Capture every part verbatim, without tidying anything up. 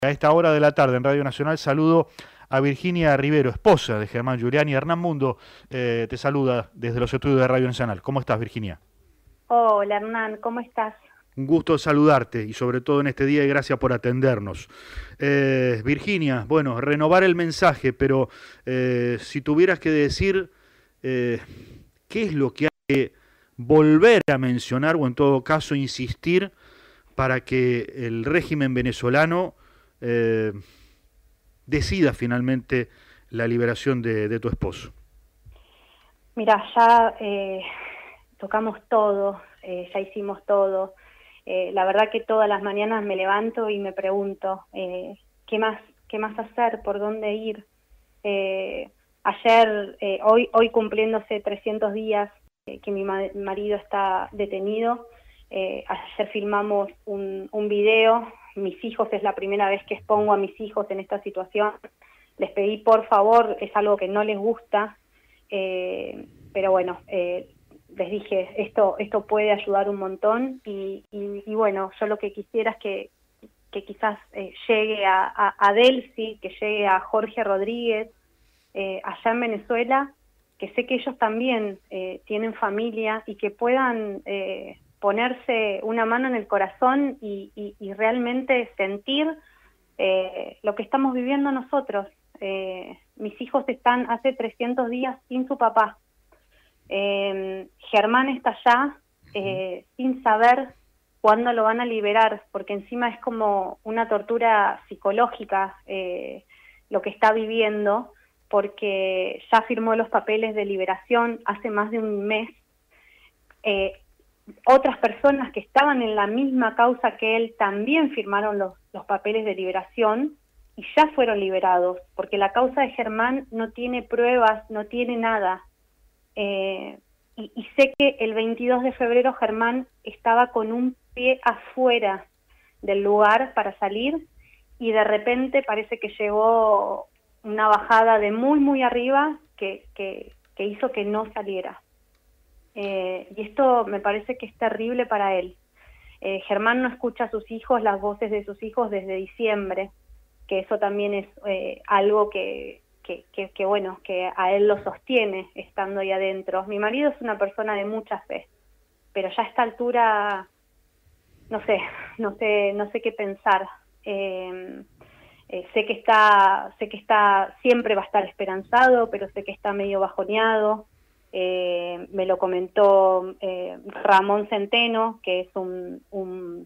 A esta hora de la tarde en Radio Nacional saludo a Virginia Rivero, esposa de Germán Giuliani. Hernán Mundo eh, te saluda desde los estudios de Radio Nacional. ¿Cómo estás, Virginia? Hola Hernán, ¿cómo estás? Un gusto saludarte y sobre todo en este día y gracias por atendernos. Eh, Virginia, bueno, renovar el mensaje, pero eh, si tuvieras que decir eh, qué es lo que hay que volver a mencionar o en todo caso insistir para que el régimen venezolano eh, decida finalmente la liberación de, de tu esposo. Mira, ya eh, tocamos todo, eh, ya hicimos todo. Eh, la verdad que todas las mañanas me levanto y me pregunto, eh, ¿qué más, qué más hacer? ¿Por dónde ir? Eh, ayer, eh, hoy, hoy cumpliéndose trescientos días eh, que mi ma marido está detenido, eh, ayer filmamos un, un video. Mis hijos, es la primera vez que expongo a mis hijos en esta situación. Les pedí por favor, es algo que no les gusta, eh, pero bueno, eh, les dije, esto esto puede ayudar un montón y, y, y bueno, yo lo que quisiera es que, que quizás eh, llegue a, a, a Delcy, que llegue a Jorge Rodríguez, eh, allá en Venezuela, que sé que ellos también eh, tienen familia y que puedan eh, ponerse una mano en el corazón y, y, y realmente sentir eh, lo que estamos viviendo nosotros. Eh, mis hijos están hace trescientos días sin su papá. Eh, Germán está allá eh, sin saber cuándo lo van a liberar, porque encima es como una tortura psicológica eh, lo que está viviendo, porque ya firmó los papeles de liberación hace más de un mes. Eh, otras personas que estaban en la misma causa que él también firmaron los, los papeles de liberación y ya fueron liberados, porque la causa de Germán no tiene pruebas, no tiene nada. Eh, y, y sé que el veintidós de febrero Germán estaba con un pie afuera del lugar para salir y de repente parece que llegó una bajada de muy muy arriba que, que, que hizo que no saliera. Eh, y esto me parece que es terrible para él. Eh, Germán no escucha a sus hijos, las voces de sus hijos desde diciembre, que eso también es eh, algo que, que, que, que, bueno, que a él lo sostiene estando ahí adentro. Mi marido es una persona de mucha fe, pero ya a esta altura no sé, no sé, no sé qué pensar. Eh, eh, sé que está, sé que está, siempre va a estar esperanzado, pero sé que está medio bajoneado. Eh, me lo comentó eh, Ramón Centeno, que es un, un,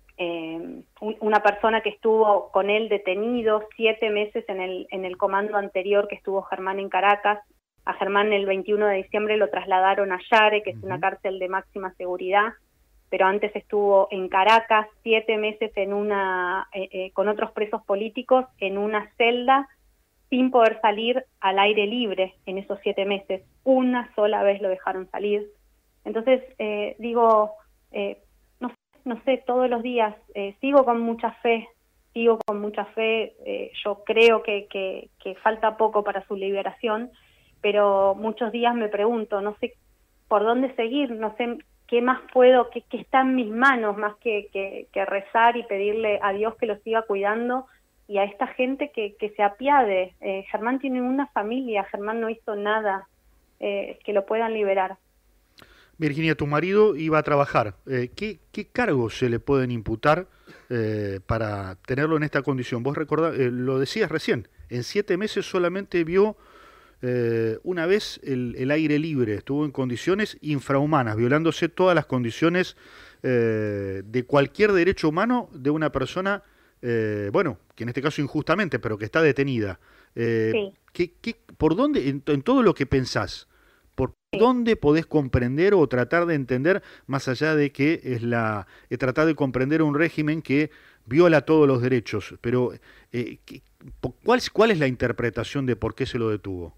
eh, un, una persona que estuvo con él detenido siete meses en el, en el comando anterior que estuvo Germán en Caracas. A Germán el veintiuno de diciembre lo trasladaron a Yare, que es una cárcel de máxima seguridad, pero antes estuvo en Caracas siete meses en una, eh, eh, con otros presos políticos en una celda sin poder salir al aire libre en esos siete meses. Una sola vez lo dejaron salir. Entonces, eh, digo, eh, no, no sé, todos los días eh, sigo con mucha fe, sigo con mucha fe, eh, yo creo que, que, que falta poco para su liberación, pero muchos días me pregunto, no sé por dónde seguir, no sé qué más puedo, qué, qué está en mis manos, más que, que, que rezar y pedirle a Dios que lo siga cuidando, y a esta gente que, que se apiade. Eh, Germán tiene una familia, Germán no hizo nada, eh, que lo puedan liberar. Virginia, tu marido iba a trabajar. Eh, ¿qué, ¿Qué cargos se le pueden imputar eh, para tenerlo en esta condición? Vos recordá, eh, lo decías recién, en siete meses solamente vio eh, una vez el, el aire libre, estuvo en condiciones infrahumanas, violándose todas las condiciones eh, de cualquier derecho humano de una persona, eh, bueno, que en este caso injustamente, pero que está detenida. Eh, Sí, ¿qué, qué, ¿Por dónde, en, en todo lo que pensás, por sí. dónde podés comprender o tratar de entender, más allá de que es la eh, tratar de comprender un régimen que viola todos los derechos, pero eh, ¿qué, cuál, ¿cuál es la interpretación de por qué se lo detuvo?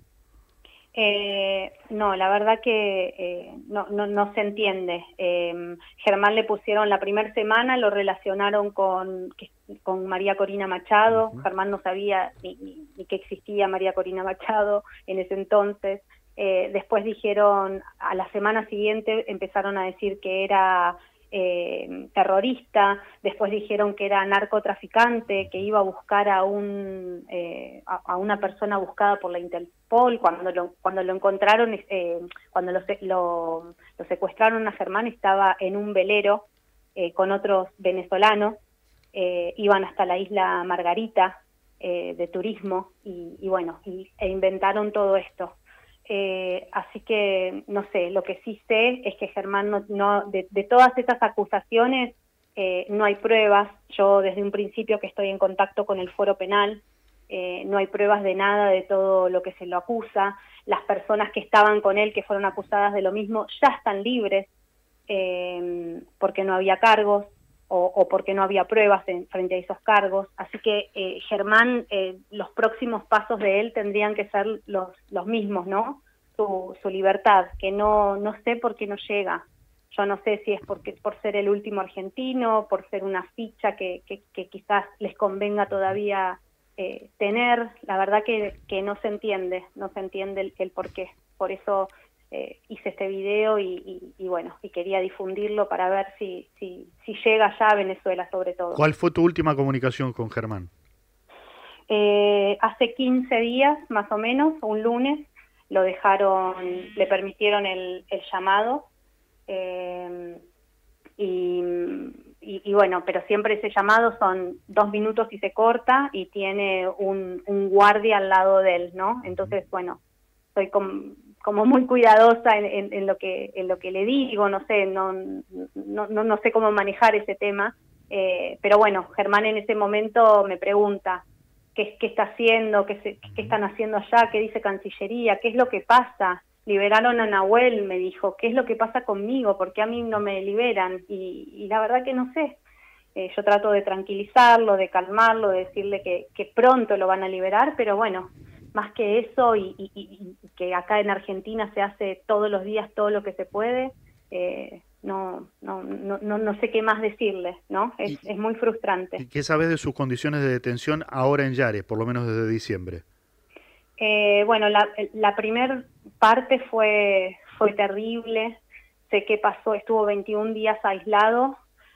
Eh, no, la verdad que eh, no, no, no se entiende. Eh, Germán le pusieron la primera semana, lo relacionaron con, con María Corina Machado. Ujú. Germán no sabía ni, ni, ni que existía María Corina Machado en ese entonces. Eh, después dijeron, a la semana siguiente empezaron a decir que era eh, terrorista, después dijeron que era narcotraficante, que iba a buscar a un eh, a, a una persona buscada por la Interpol. Cuando lo, cuando lo encontraron, eh, cuando lo, lo, lo secuestraron a Germán, estaba en un velero eh, con otros venezolanos, eh, iban hasta la isla Margarita eh, de turismo, y, y bueno, y, e inventaron todo esto. Eh, así que, no sé, lo que sí sé es que Germán, no, no de, de todas esas acusaciones, eh, no hay pruebas. Yo desde un principio que estoy en contacto con el Foro Penal, eh, no hay pruebas de nada de todo lo que se lo acusa. Las personas que estaban con él, que fueron acusadas de lo mismo, ya están libres, eh, porque no había cargos, o, o porque no había pruebas en, frente a esos cargos. Así que eh, Germán, eh, los próximos pasos de él tendrían que ser los, los mismos, ¿no? Su, su libertad, que no, no sé por qué no llega. Yo no sé si es porque por ser el último argentino, por ser una ficha que, que, que quizás les convenga todavía eh, tener. La verdad que, que no se entiende, no se entiende el, el por qué. Por eso Eh, hice este video y, y, y bueno, y quería difundirlo para ver si, si, si llega ya a Venezuela, sobre todo. ¿Cuál fue tu última comunicación con Germán? Eh, hace quince días, más o menos, un lunes, lo dejaron, le permitieron el, el llamado, eh, y, y, y bueno, pero siempre ese llamado son dos minutos y se corta, y tiene un, un guardia al lado de él, ¿no? Entonces, bueno, soy como... como muy cuidadosa en, en, en lo que en lo que le digo, no sé, no no, no, no sé cómo manejar ese tema, eh, pero bueno, Germán en ese momento me pregunta qué, qué está haciendo, qué, se, qué están haciendo allá, qué dice Cancillería, qué es lo que pasa. Liberaron a Nahuel, me dijo, qué es lo que pasa conmigo, por qué a mí no me liberan, y, y la verdad que no sé. Eh, yo trato de tranquilizarlo, de calmarlo, de decirle que, que pronto lo van a liberar, pero bueno, más que eso, y, y, y que acá en Argentina se hace todos los días todo lo que se puede, eh, no, no, no, no, no sé qué más decirle, ¿no? Es, ¿Y, es muy frustrante. ¿Y qué sabes de sus condiciones de detención ahora en Yare, por lo menos desde diciembre? Eh, bueno, la, la primer parte fue, fue terrible. Sé que pasó, estuvo veintiún días aislado,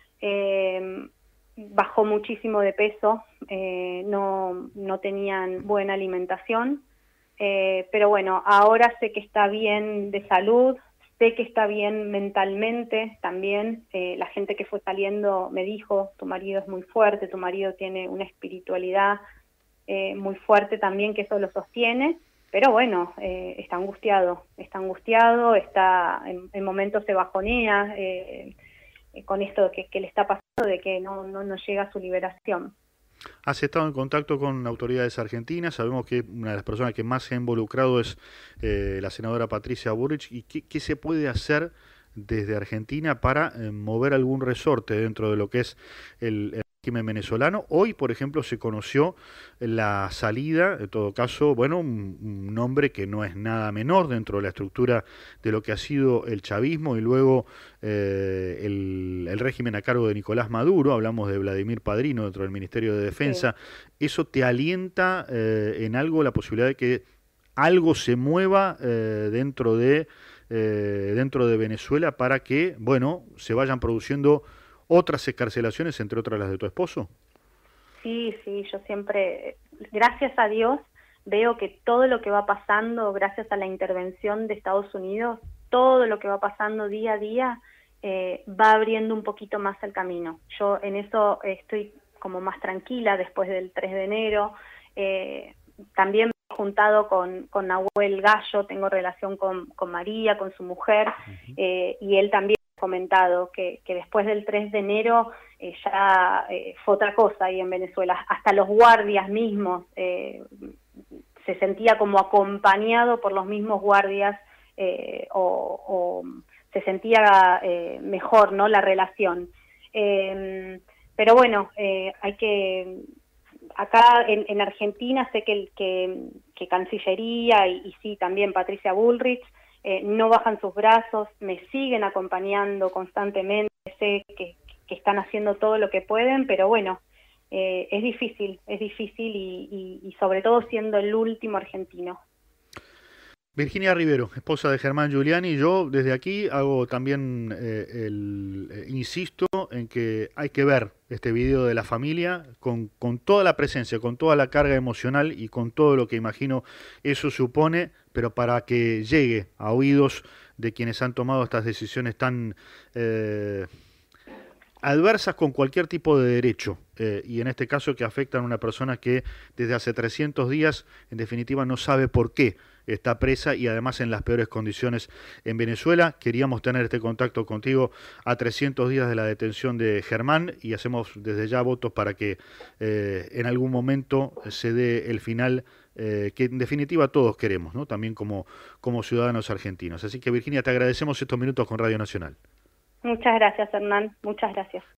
eh, bajó muchísimo de peso, eh, no, no tenían buena alimentación, eh, pero bueno, ahora sé que está bien de salud, sé que está bien mentalmente también. Eh, la gente que fue saliendo me dijo, tu marido es muy fuerte, tu marido tiene una espiritualidad eh, muy fuerte también, que eso lo sostiene, pero bueno, eh, está angustiado, está angustiado, está en, en momentos se bajonea, eh, con esto que, que le está pasando, de que no, no, no llega a su liberación. ¿Has estado en contacto con autoridades argentinas? Sabemos que una de las personas que más se ha involucrado es eh, la senadora Patricia Bullrich. ¿Y qué, qué se puede hacer desde Argentina para eh, mover algún resorte dentro de lo que es el, el régimen venezolano? Hoy, por ejemplo, se conoció la salida, en todo caso, bueno, un, un nombre que no es nada menor dentro de la estructura de lo que ha sido el chavismo y luego eh, el, el régimen a cargo de Nicolás Maduro. Hablamos de Vladimir Padrino dentro del Ministerio de Defensa. Sí. ¿Eso te alienta eh, en algo la posibilidad de que algo se mueva eh, dentro de eh, dentro de Venezuela para que, bueno, se vayan produciendo otras excarcelaciones, entre otras las de tu esposo? Sí, sí, yo siempre, gracias a Dios, veo que todo lo que va pasando, gracias a la intervención de Estados Unidos, todo lo que va pasando día a día eh, va abriendo un poquito más el camino. Yo en eso estoy como más tranquila después del tres de enero. Eh, también me he juntado con, con Nahuel Gallo, tengo relación con, con María, con su mujer, uh-huh. eh, y él también ha comentado que, que después del tres de enero eh, ya eh, fue otra cosa ahí en Venezuela. Hasta los guardias mismos, eh, se sentía como acompañado por los mismos guardias, eh, o, o se sentía eh, mejor, ¿no?, la relación. Eh, pero bueno, eh, hay que... Acá en, en Argentina sé que, que, que Cancillería y, y sí, también Patricia Bullrich eh, no bajan sus brazos, me siguen acompañando constantemente, sé que, que están haciendo todo lo que pueden, pero bueno, eh, es difícil, es difícil y, y, y sobre todo siendo el último argentino. Virginia Rivero, esposa de Germán Giuliani. Yo desde aquí hago también, eh, el, eh, insisto en que hay que ver este video de la familia con, con toda la presencia, con toda la carga emocional y con todo lo que imagino eso supone, pero para que llegue a oídos de quienes han tomado estas decisiones tan eh, adversas con cualquier tipo de derecho, eh, y en este caso que afectan a una persona que desde hace trescientos días, en definitiva, no sabe por qué está presa y además en las peores condiciones en Venezuela. Queríamos tener este contacto contigo a trescientos días de la detención de Germán y hacemos desde ya votos para que eh, en algún momento se dé el final eh, que en definitiva todos queremos, ¿no? También como, como ciudadanos argentinos. Así que Virginia, te agradecemos estos minutos con Radio Nacional. Muchas gracias, Hernán. Muchas gracias.